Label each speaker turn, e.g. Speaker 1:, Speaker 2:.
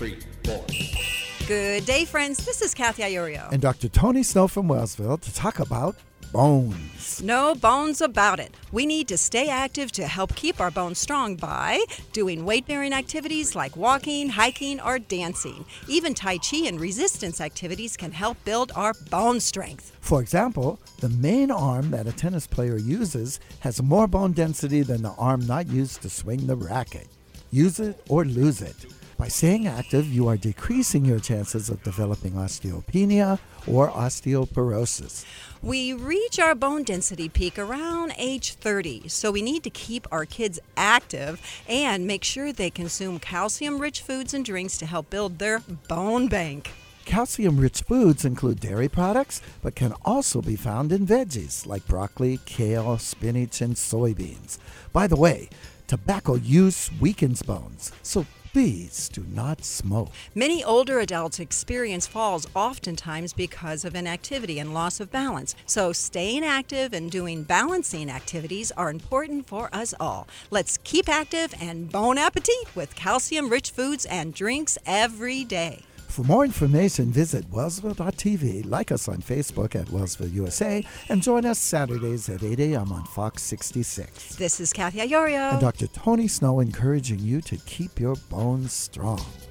Speaker 1: 3, 4.
Speaker 2: Good day, friends. This is Kathy Iorio.
Speaker 3: And Dr. Tony Snow from Wellsville to talk about bones.
Speaker 2: No bones about it. We need to stay active to help keep our bones strong by doing weight-bearing activities like walking, hiking, or dancing. Even Tai Chi and resistance activities can help build our bone strength.
Speaker 3: For example, the main arm that a tennis player uses has more bone density than the arm not used to swing the racket. Use it or lose it. By staying active, you are decreasing your chances of developing osteopenia or osteoporosis.
Speaker 2: We reach our bone density peak around age 30, so we need to keep our kids active and make sure they consume calcium-rich foods and drinks to help build their bone bank.
Speaker 3: Calcium-rich foods include dairy products, but can also be found in veggies like broccoli, kale, spinach, and soybeans. By the way, tobacco use weakens bones, so please do not smoke.
Speaker 2: Many older adults experience falls oftentimes because of inactivity and loss of balance. So staying active and doing balancing activities are important for us all. Let's keep active and bon appetit with calcium-rich foods and drinks every day.
Speaker 3: For more information, visit Wellsville.tv, like us on Facebook at Wellsville USA, and join us Saturdays at 8 a.m. on Fox 66.
Speaker 2: This is Kathy Iorio.
Speaker 3: And Dr. Tony Snow encouraging you to keep your bones strong.